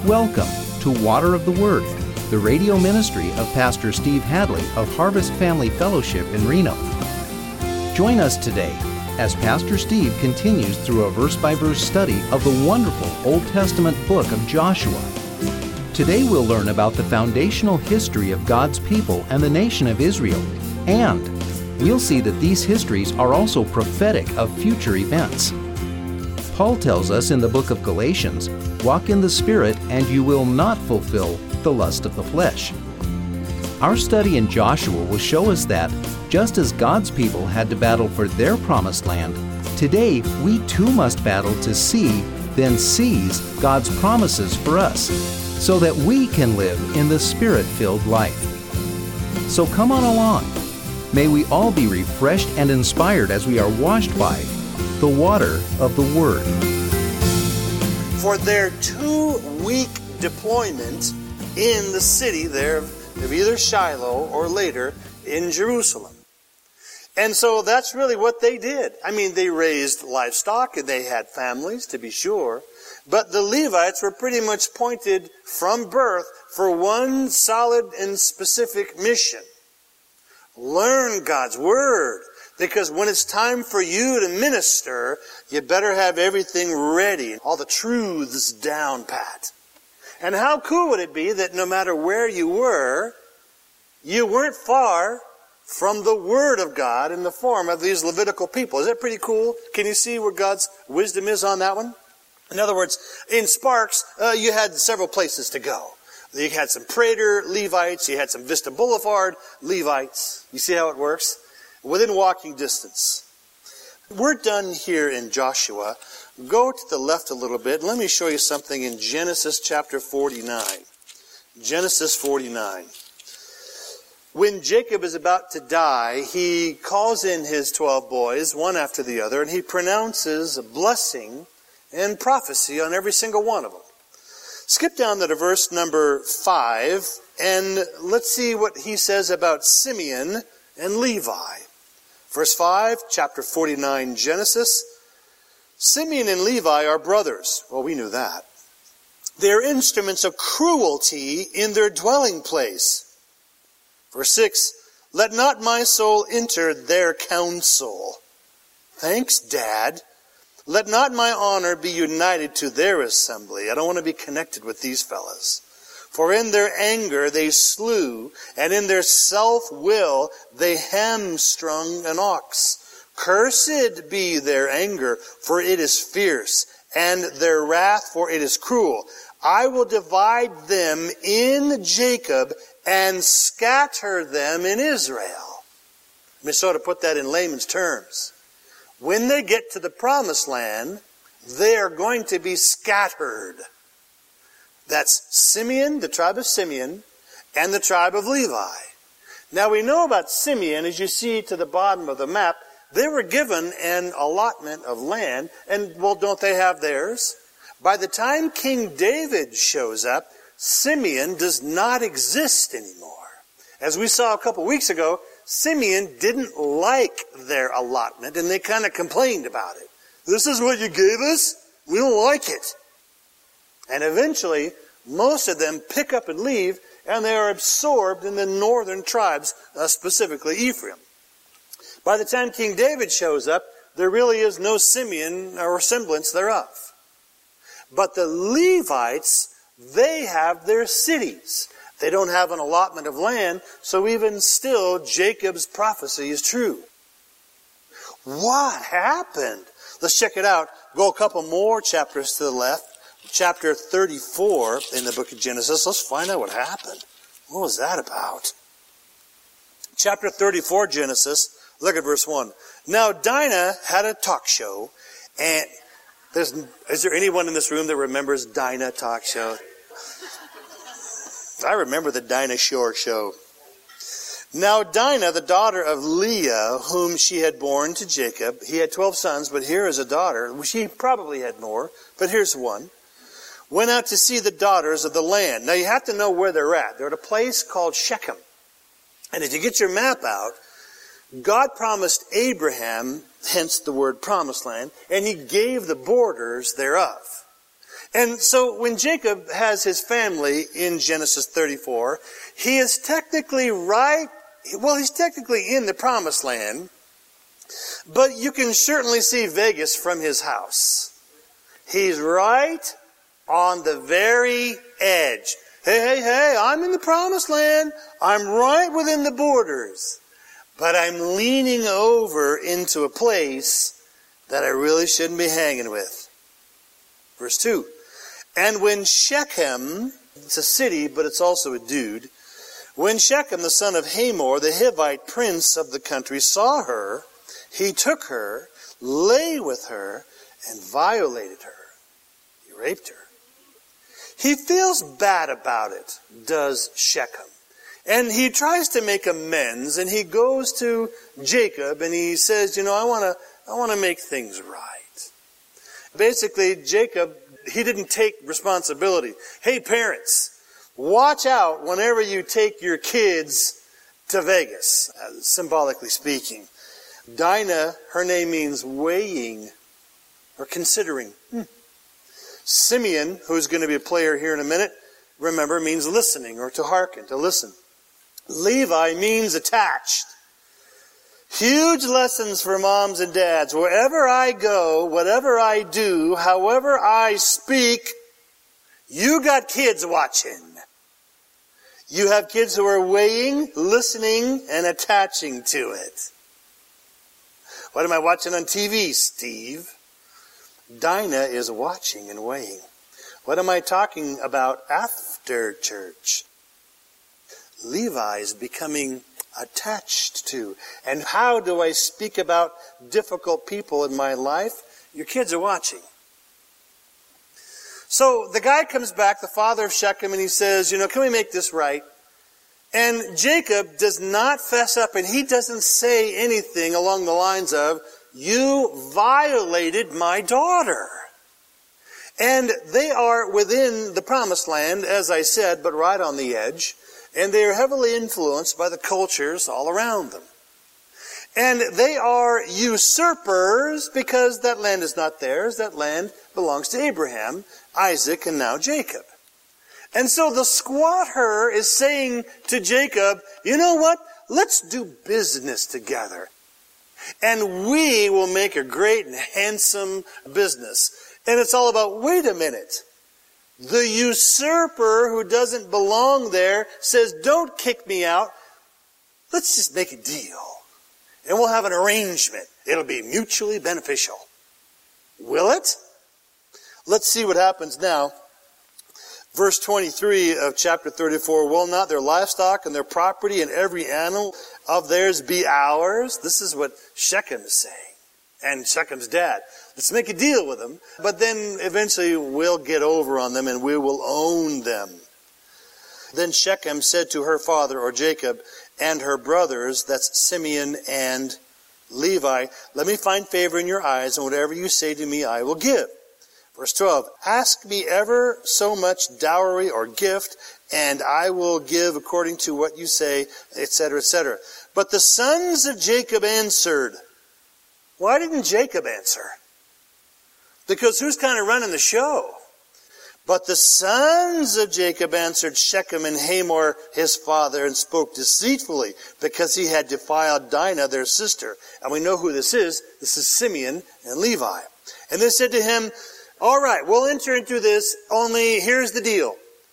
Welcome to Water of the Word, the radio ministry of Pastor Steve Hadley of Harvest Family Fellowship in Reno. Join us today as Pastor Steve continues through a verse-by-verse study of the wonderful Old Testament book of Joshua. Today we'll learn about the foundational history of God's people and the nation of Israel, and we'll see that these histories are also prophetic of future events. Paul tells us in the book of Galatians, "Walk in the Spirit, and you will not fulfill the lust of the flesh." Our study in Joshua will show us that, just as God's people had to battle for their promised land, today we too must battle to see, then seize God's promises for us, so that we can live in the Spirit-filled life. So come on along. May we all be refreshed and inspired as we are washed by the water of the Word. For their 2-week deployment in the city there of either Shiloh or later in Jerusalem. And so that's really what they did. I mean, they raised livestock and they had families, to be sure. But the Levites were pretty much pointed from birth for one solid and specific mission. Learn God's Word. Because when it's time for you to minister, you better have everything ready, all the truths down pat. And how cool would it be that no matter where you weren't far from the Word of God in the form of these Levitical people. Is that pretty cool? Can you see where God's wisdom is on that one? In other words, in Sparks, you had several places to go. You had some Prater Levites, you had some Vista Boulevard Levites. You see how it works? Within walking distance. We're done here in Joshua. Go to the left a little bit. Let me show you something in Genesis chapter 49. Genesis 49. When Jacob is about to die, he calls in his 12 boys, one after the other, and he pronounces a blessing and prophecy on every single one of them. Skip down to verse number 5, and let's see what he says about Simeon and Levi. Verse 5, chapter 49, Genesis. Simeon and Levi are brothers. Well, we knew that. They are instruments of cruelty in their dwelling place. Verse 6, let not my soul enter their counsel. Thanks, Dad. Let not my honor be united to their assembly. I don't want to be connected with these fellas. For in their anger they slew, and in their self-will they hamstrung an ox. Cursed be their anger, for it is fierce, and their wrath, for it is cruel. I will divide them in Jacob and scatter them in Israel. Let me sort of put that in layman's terms. When they get to the promised land, they are going to be scattered. That's Simeon, the tribe of Simeon, and the tribe of Levi. Now we know about Simeon, as you see to the bottom of the map, they were given an allotment of land, and well, don't they have theirs? By the time King David shows up, Simeon does not exist anymore. As we saw a couple weeks ago, Simeon didn't like their allotment, and they kind of complained about it. This is what you gave us? We don't like it. And eventually, most of them pick up and leave, and they are absorbed in the northern tribes, specifically Ephraim. By the time King David shows up, there really is no Simeon or semblance thereof. But the Levites, they have their cities. They don't have an allotment of land, so even still, Jacob's prophecy is true. What happened? Let's check it out. Go a couple more chapters to the left. Chapter 34 in the book of Genesis. Let's find out what happened. What was that about? Chapter 34, Genesis. Look at verse 1. Now Dinah had a talk show, and is there anyone in this room that remembers Dinah talk show? I remember the Dinah Shore show. Now Dinah, the daughter of Leah, whom she had borne to Jacob, he had 12 sons, but here is a daughter. She probably had more, but here's one. Went out to see the daughters of the land. Now you have to know where they're at. They're at a place called Shechem. And if you get your map out, God promised Abraham, hence the word promised land, and he gave the borders thereof. And so when Jacob has his family in Genesis 34, he is technically he's technically in the promised land, but you can certainly see Vegas from his house. He's right on the very edge. Hey, I'm in the promised land. I'm right within the borders. But I'm leaning over into a place that I really shouldn't be hanging with. Verse 2. And when Shechem, it's a city, but it's also a dude. When Shechem, the son of Hamor, the Hivite prince of the country, saw her, he took her, lay with her, and violated her. He raped her. He feels bad about it, does Shechem. And he tries to make amends, and he goes to Jacob, and he says, I want to make things right. Basically, Jacob, he didn't take responsibility. Hey, parents, watch out whenever you take your kids to Vegas, symbolically speaking. Dinah, her name means weighing or considering. Simeon, who's going to be a player here in a minute, remember, means listening or to hearken, to listen. Levi means attached. Huge lessons for moms and dads. Wherever I go, whatever I do, however I speak, you got kids watching. You have kids who are weighing, listening, and attaching to it. What am I watching on TV, Steve? Dinah is watching and weighing. What am I talking about after church? Levi is becoming attached to. And how do I speak about difficult people in my life? Your kids are watching. So the guy comes back, the father of Shechem, and he says, can we make this right? And Jacob does not fess up, and he doesn't say anything along the lines of, you violated my daughter. And they are within the promised land, as I said, but right on the edge. And they are heavily influenced by the cultures all around them. And they are usurpers because that land is not theirs. That land belongs to Abraham, Isaac, and now Jacob. And so the squatter is saying to Jacob, you know what? Let's do business together. And we will make a great and handsome business. And it's all about, wait a minute. The usurper who doesn't belong there says, don't kick me out. Let's just make a deal. And we'll have an arrangement. It'll be mutually beneficial. Will it? Let's see what happens now. Verse 23 of chapter 34, will not their livestock and their property and every animal of theirs be ours? This is what Shechem is saying. And Shechem's dad. Let's make a deal with them, but then eventually we'll get over on them and we will own them. Then Shechem said to her father, or Jacob, and her brothers, that's Simeon and Levi, let me find favor in your eyes, and whatever you say to me I will give. Verse 12, ask me ever so much dowry or gift, and I will give according to what you say, etc., etc. But the sons of Jacob answered. Why didn't Jacob answer? Because who's kind of running the show? But the sons of Jacob answered Shechem and Hamor his father and spoke deceitfully because he had defiled Dinah their sister. And we know who this is. This is Simeon and Levi. And they said to him, all right, we'll enter into this, only here's the deal.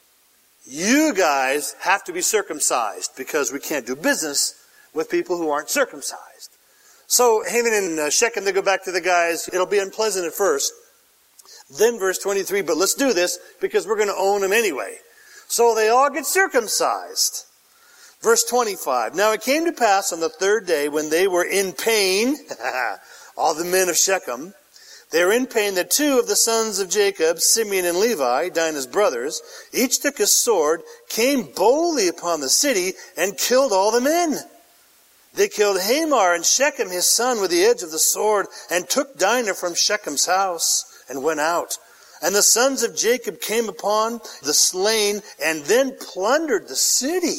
You guys have to be circumcised because we can't do business with people who aren't circumcised. So Haman and Shechem, they go back to the guys. It'll be unpleasant at first. Then verse 23, but let's do this because we're going to own them anyway. So they all get circumcised. Verse 25, now it came to pass on the third day when they were in pain, all the men of Shechem, they were in pain that two of the sons of Jacob, Simeon and Levi, Dinah's brothers, each took a sword, came boldly upon the city, and killed all the men. They killed Hamor and Shechem his son with the edge of the sword, and took Dinah from Shechem's house, and went out. And the sons of Jacob came upon the slain, and then plundered the city,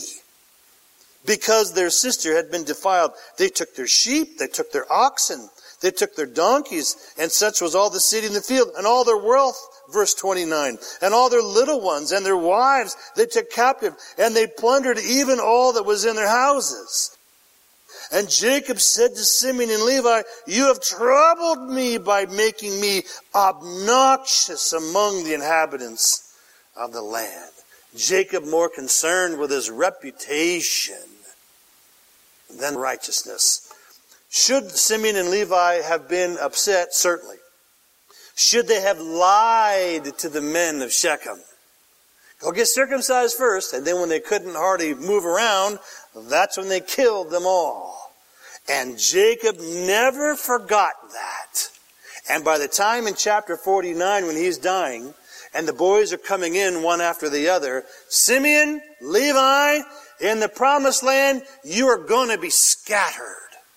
because their sister had been defiled. They took their sheep, they took their oxen, they took their donkeys, and such was all the city in the field, and all their wealth verse 29. And all their little ones and their wives they took captive, and they plundered even all that was in their houses. And Jacob said to Simeon and Levi, you have troubled me by making me obnoxious among the inhabitants of the land. Jacob more concerned with his reputation than righteousness. Should Simeon and Levi have been upset? Certainly. Should they have lied to the men of Shechem? Go get circumcised first, and then when they couldn't hardly move around, that's when they killed them all. And Jacob never forgot that. And by the time in chapter 49, when he's dying, and the boys are coming in one after the other, Simeon, Levi, in the promised land, you are going to be scattered.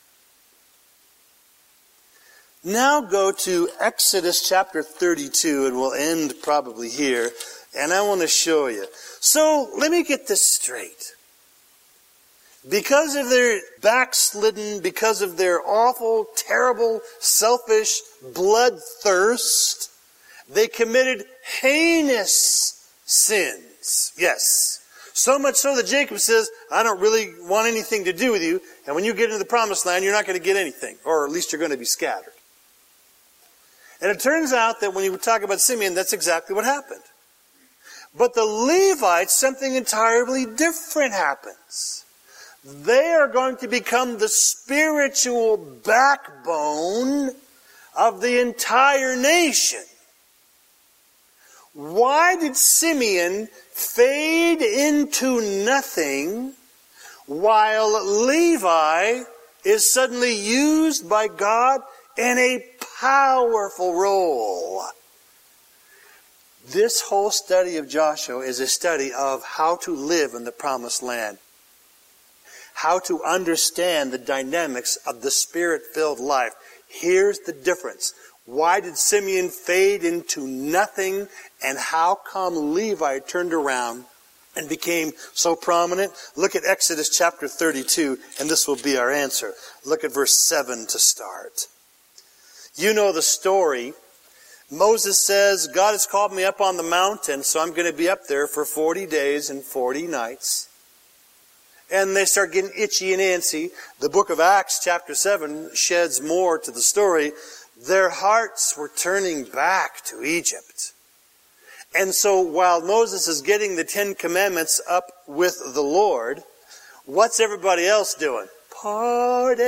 Now go to Exodus chapter 32, and we'll end probably here. And I want to show you. So, let me get this straight. Because of their backslidden, because of their awful, terrible, selfish bloodthirst, they committed heinous sins. Yes. So much so that Jacob says, I don't really want anything to do with you. And when you get into the promised land, you're not going to get anything. Or at least you're going to be scattered. And it turns out that when you talk about Simeon, that's exactly what happened. But the Levites, something entirely different happens. They are going to become the spiritual backbone of the entire nation. Why did Simeon fade into nothing while Levi is suddenly used by God in a powerful role? This whole study of Joshua is a study of how to live in the promised land. How to understand the dynamics of the Spirit-filled life. Here's the difference. Why did Simeon fade into nothing, and how come Levi turned around and became so prominent? Look at Exodus chapter 32, and this will be our answer. Look at verse 7 to start. You know the story. Moses says, God has called me up on the mountain, so I'm going to be up there for 40 days and 40 nights. And they start getting itchy and antsy. The book of Acts, chapter 7, sheds more to the story. Their hearts were turning back to Egypt. And so while Moses is getting the 10 Commandments up with the Lord, what's everybody else doing? Party.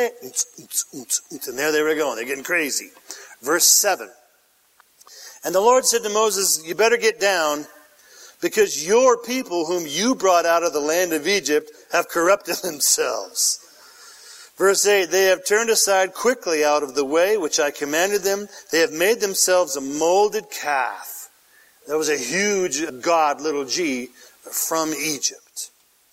And there they were going. They're getting crazy. Verse 7. And the Lord said to Moses, you better get down, because your people whom you brought out of the land of Egypt have corrupted themselves. Verse 8, they have turned aside quickly out of the way which I commanded them. They have made themselves a molded calf. That was a huge god, little g, from Egypt.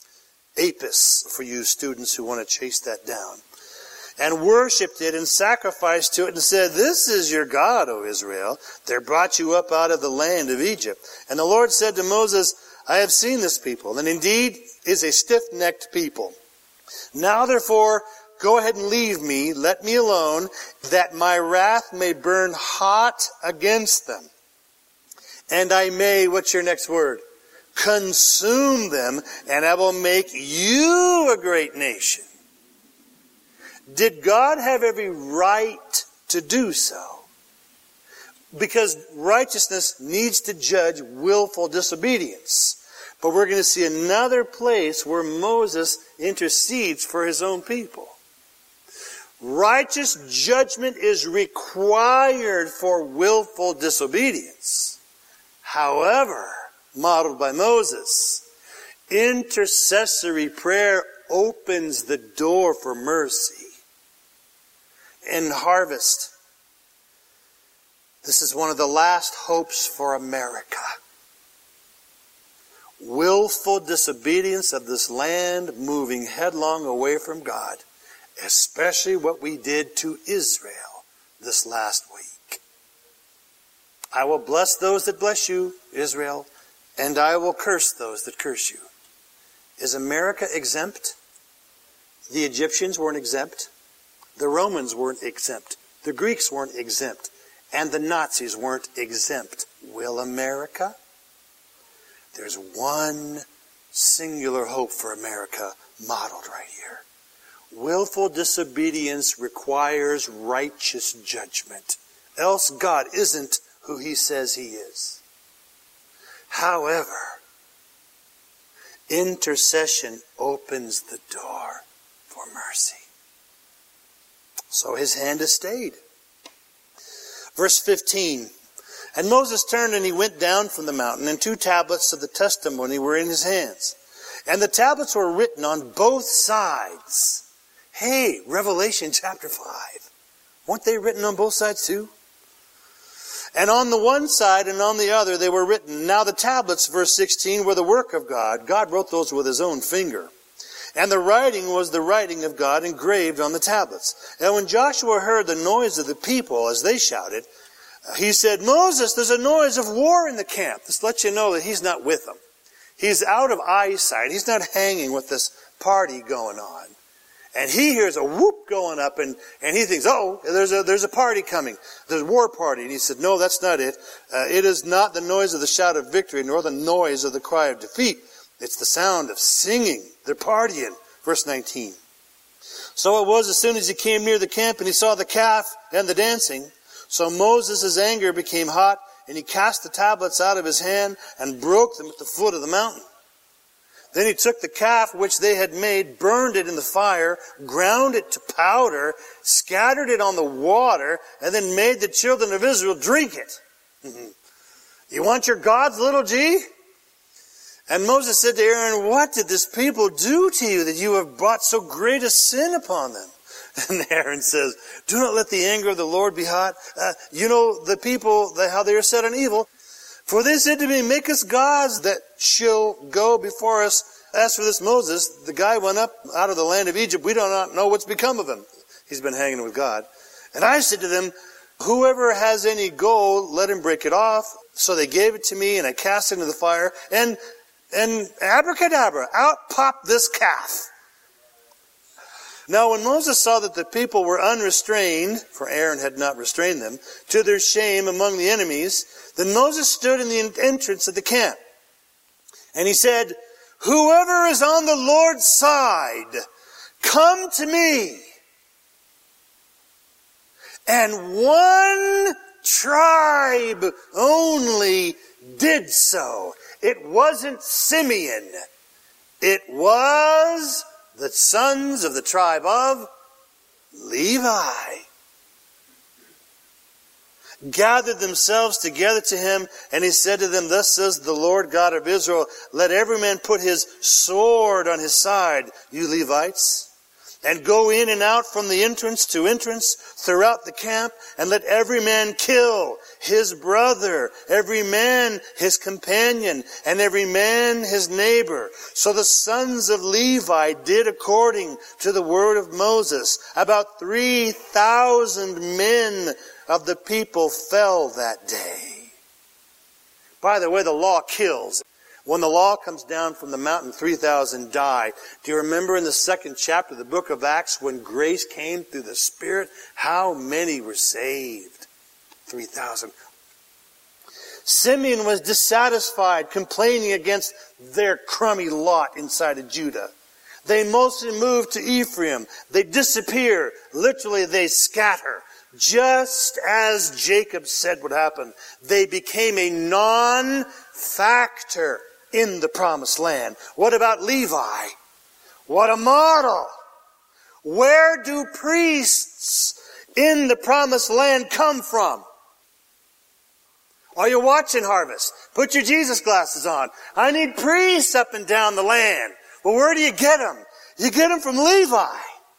Apis, for you students who want to chase that down. And worshipped it and sacrificed to it and said, this is your God, O Israel. They brought you up out of the land of Egypt. And the Lord said to Moses, I have seen this people, and indeed is a stiff-necked people. Now therefore, go ahead and leave me, let me alone, that my wrath may burn hot against them. And I may, what's your next word? Consume them, and I will make you a great nation. Did God have every right to do so? Because righteousness needs to judge willful disobedience. But we're going to see another place where Moses intercedes for his own people. Righteous judgment is required for willful disobedience. However, modeled by Moses, intercessory prayer opens the door for mercy. In harvest, this is one of the last hopes for America. Willful disobedience of this land moving headlong away from God, especially what we did to Israel this last week. I will bless those that bless you, Israel, and I will curse those that curse you. Is America exempt? The Egyptians weren't exempt. The Romans weren't exempt. The Greeks weren't exempt. And the Nazis weren't exempt. Will America? There's one singular hope for America modeled right here. Willful disobedience requires righteous judgment. Else God isn't who He says He is. However, intercession opens the door for mercy. So His hand has stayed. Verse 15. And Moses turned and he went down from the mountain, and 2 tablets of the testimony were in his hands. And the tablets were written on both sides. Hey, Revelation chapter 5. Weren't they written on both sides too? And on the one side and on the other they were written. Now the tablets, verse 16, were the work of God. God wrote those with His own finger. And the writing was the writing of God engraved on the tablets. And when Joshua heard the noise of the people as they shouted, he said, Moses, there's a noise of war in the camp. This lets you know that he's not with them. He's out of eyesight. He's not hanging with this party going on. And he hears a whoop going up, and he thinks, oh, there's a party coming. There's a war party. And he said, no, that's not it. It is not the noise of the shout of victory, nor the noise of the cry of defeat. It's the sound of singing. They're partying. Verse 19. So it was as soon as he came near the camp and he saw the calf and the dancing. So Moses' anger became hot, and he cast the tablets out of his hand and broke them at the foot of the mountain. Then he took the calf which they had made, burned it in the fire, ground it to powder, scattered it on the water, and then made the children of Israel drink it. You want your gods, little g? And Moses said to Aaron, what did this people do to you that you have brought so great a sin upon them? And Aaron says, do not let the anger of the Lord be hot. You know the people, how they are set on evil. For they said to me, make us gods that shall go before us. As for this Moses, the guy went up out of the land of Egypt. We do not know what's become of him. He's been hanging with God. And I said to them, whoever has any gold, let him break it off. So they gave it to me, and I cast it into the fire. And abracadabra, out popped this calf. Now when Moses saw that the people were unrestrained, for Aaron had not restrained them, to their shame among the enemies, then Moses stood in the entrance of the camp. And he said, whoever is on the Lord's side, come to me. And one tribe only did so. It wasn't Simeon. It was the sons of the tribe of Levi. Gathered themselves together to him, and he said to them, thus says the Lord God of Israel, let every man put his sword on his side, you Levites, and go in and out from the entrance to entrance throughout the camp, and let every man kill his brother, every man his companion, and every man his neighbor. So the sons of Levi did according to the word of Moses. About 3,000 men of the people fell that day. By the way, the law kills. When the law comes down from the mountain, 3,000 die. Do you remember in the 2nd chapter of the book of Acts, when grace came through the Spirit, how many were saved? 3,000. Simeon was dissatisfied, complaining against their crummy lot inside of Judah. They mostly moved to Ephraim. They disappear. Literally, they scatter. Just as Jacob said would happen. They became a non-factor in the promised land. What about Levi? What a model! Where do priests in the promised land come from? Are you watching Harvest? Put your Jesus glasses on. I need priests up and down the land. Well, where do you get them? You get them from Levi.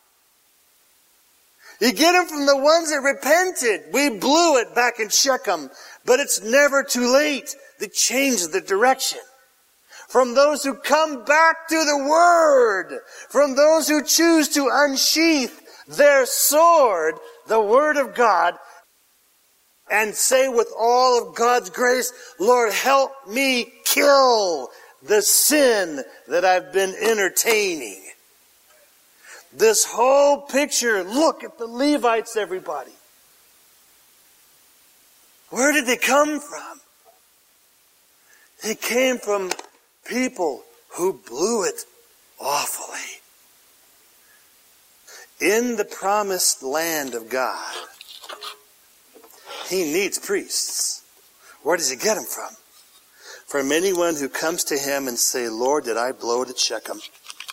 You get them from the ones that repented. We blew it back in Shechem, but it's never too late. They change the direction. From those who come back to the Word. From those who choose to unsheath their sword, the Word of God, and say with all of God's grace, Lord, help me kill the sin that I've been entertaining. This whole picture, look at the Levites, everybody. Where did they come from? He came from people who blew it awfully. In the promised land of God, He needs priests. Where does He get them from? From anyone who comes to Him and say, Lord, did I blow it at Shechem?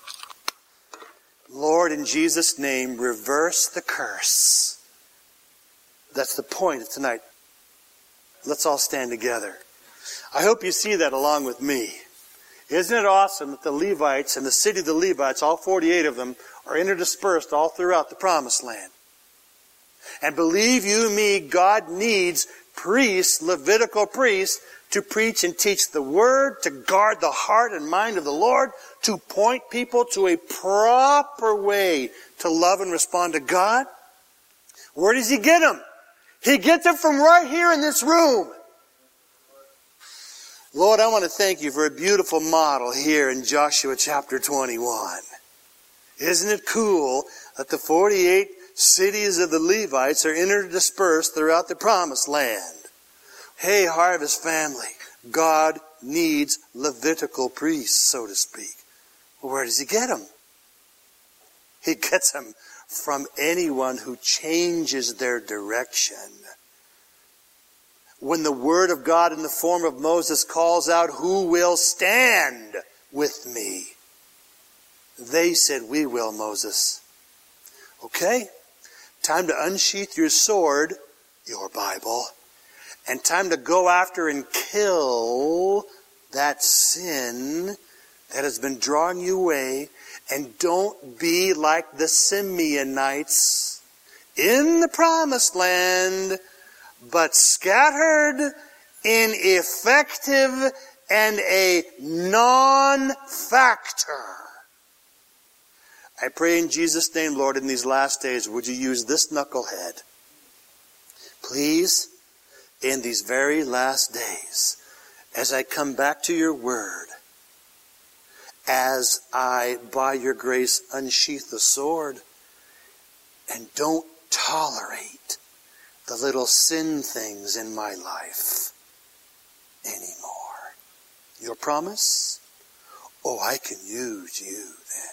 Lord, in Jesus' name, reverse the curse. That's the point of tonight. Let's all stand together. I hope you see that along with me. Isn't it awesome that the Levites and the city of the Levites, all 48 of them, are interdispersed all throughout the promised land? And believe you me, God needs priests, Levitical priests, to preach and teach the Word, to guard the heart and mind of the Lord, to point people to a proper way to love and respond to God. Where does He get them? He gets them from right here in this room. Lord, I want to thank You for a beautiful model here in Joshua chapter 21. Isn't it cool that the 48 cities of the Levites are interdispersed throughout the promised land? Hey, Harvest family, God needs Levitical priests, so to speak. Where does He get them? He gets them from anyone who changes their direction. When the Word of God in the form of Moses calls out, who will stand with me? They said, we will, Moses. Okay, time to unsheath your sword, your Bible, and time to go after and kill that sin that has been drawing you away. And don't be like the Simeonites in the promised land, but scattered, ineffective, and a non-factor. I pray in Jesus' name, Lord, in these last days, would You use this knucklehead? Please, in these very last days, as I come back to Your Word, as I, by Your grace, unsheath the sword, and don't tolerate the little sin things in my life anymore. Your promise? Oh, I can use You then.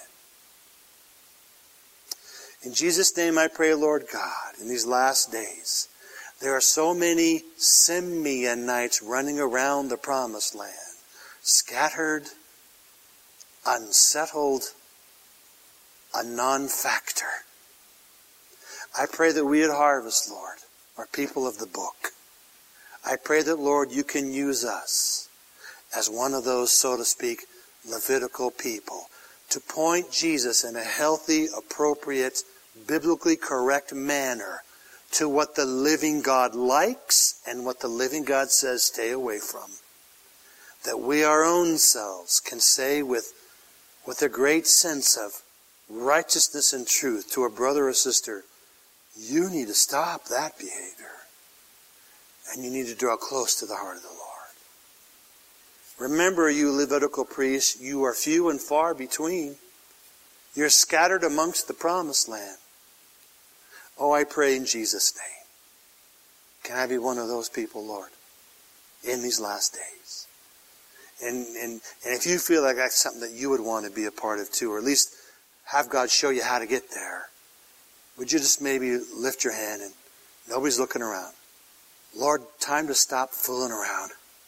In Jesus' name I pray, Lord God, in these last days, there are so many Simeonites running around the promised land, scattered, unsettled, a non-factor. I pray that we at Harvest, Lord, are people of the book. I pray that, Lord, You can use us as one of those, so to speak, Levitical people to point Jesus in a healthy, appropriate, biblically correct manner to what the living God likes and what the living God says stay away from. That we our own selves can say with a great sense of righteousness and truth to a brother or sister, you need to stop that behavior. And you need to draw close to the heart of the Lord. Remember, you Levitical priests, you are few and far between. You're scattered amongst the promised land. Oh, I pray in Jesus' name. Can I be one of those people, Lord, in these last days? And if you feel like that's something that you would want to be a part of too, or at least have God show you how to get there, would you just maybe lift your hand and nobody's looking around? Lord, time to stop fooling around.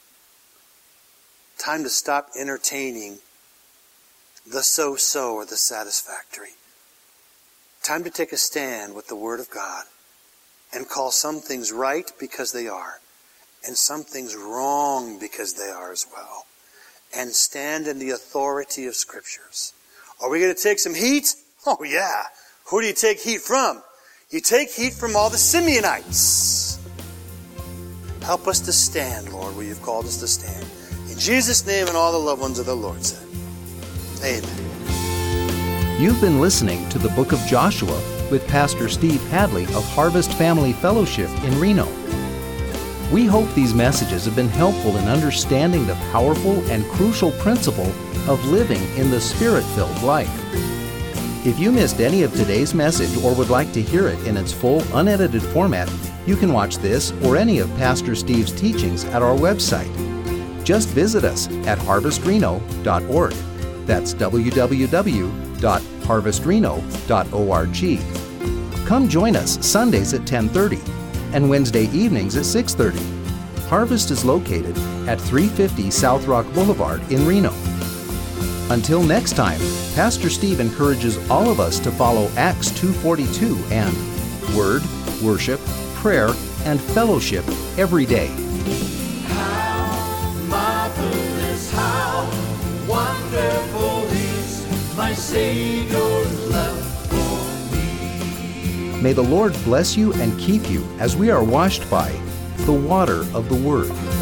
Time to stop entertaining the so-so or the satisfactory. Time to take a stand with the Word of God and call some things right because they are, and some things wrong because they are as well. And stand in the authority of Scriptures. Are we going to take some heat? Oh yeah. Who do you take heat from? You take heat from all the Simeonites. Help us to stand, Lord, where You've called us to stand. In Jesus' name, and all the loved ones of the Lord said, amen. You've been listening to the Book of Joshua with Pastor Steve Hadley of Harvest Family Fellowship in Reno. We hope these messages have been helpful in understanding the powerful and crucial principle of living in the Spirit-filled life. If you missed any of today's message or would like to hear it in its full, unedited format, you can watch this or any of Pastor Steve's teachings at our website. Just visit us at harvestreno.org. That's www.harvestreno.org. Come join us Sundays at 10:30 and Wednesday evenings at 6:30. Harvest is located at 350 South Rock Boulevard in Reno. Until next time, Pastor Steve encourages all of us to follow Acts 2:42 and Word, Worship, Prayer, and Fellowship every day. How marvelous, how wonderful is my Savior's love for me. May the Lord bless you and keep you as we are washed by the water of the Word.